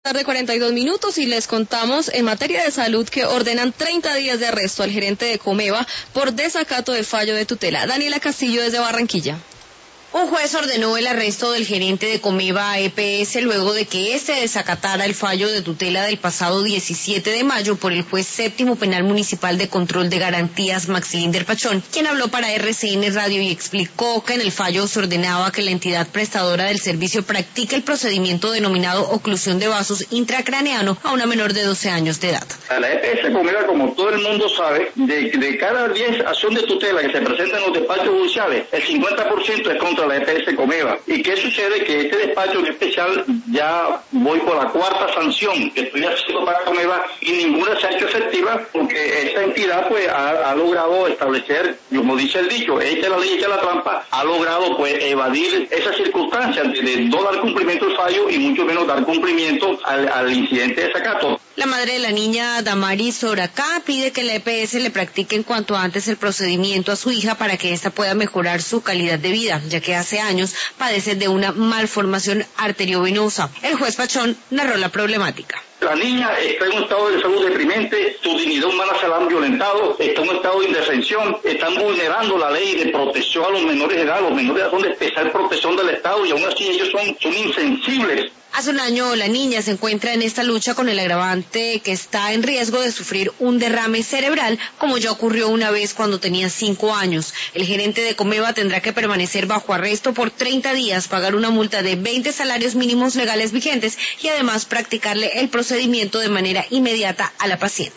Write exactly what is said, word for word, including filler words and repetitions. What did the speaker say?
Tarde cuarenta y dos minutos y les contamos en materia de salud que ordenan treinta días de arresto al gerente de Comeva por desacato de fallo de tutela. Daniela Castillo desde Barranquilla. Un juez ordenó el arresto del gerente de Comeva E P S luego de que éste desacatara el fallo de tutela del pasado diecisiete de mayo por el juez séptimo penal municipal de control de garantías Maxilinder Pachón, quien habló para R C N Radio y explicó que en el fallo se ordenaba que la entidad prestadora del servicio practique el procedimiento denominado oclusión de vasos intracraneano a una menor de doce años de edad. A la E P S Comeva, como todo el mundo sabe, de, de cada diez acciones de tutela que se presentan en los despachos judiciales, el cincuenta por ciento es contra la E P S Comeva. ¿Y qué sucede? Que este despacho en especial ya voy por la cuarta sanción que estoy haciendo para Comeva y ninguna se ha hecho efectiva porque esta entidad pues ha, ha logrado establecer, como dice el dicho, echa la ley, echa la trampa, ha logrado pues evadir esas circunstancias de, de no dar cumplimiento al fallo y mucho menos dar cumplimiento al, al incidente de desacato. La madre de la niña, Damaris Soracá, pide que la E P S le practique en cuanto antes el procedimiento a su hija para que ésta pueda mejorar su calidad de vida, ya que hace años padece de una malformación arteriovenosa. El juez Pachón narró la problemática. La niña está en un estado de salud deprimente, su dignidad humana se la han violentado, está en un estado de indefensión, están vulnerando la ley de protección a los menores de edad, los menores de edad son de especial protección del Estado y aún así ellos son, son insensibles. Hace un año la niña se encuentra en esta lucha con el agravante que está en riesgo de sufrir un derrame cerebral, como ya ocurrió una vez cuando tenía cinco años. El gerente de Comeva tendrá que permanecer bajo arresto por treinta días, pagar una multa de veinte salarios mínimos legales vigentes y además practicarle el procedimiento de manera inmediata a la paciente.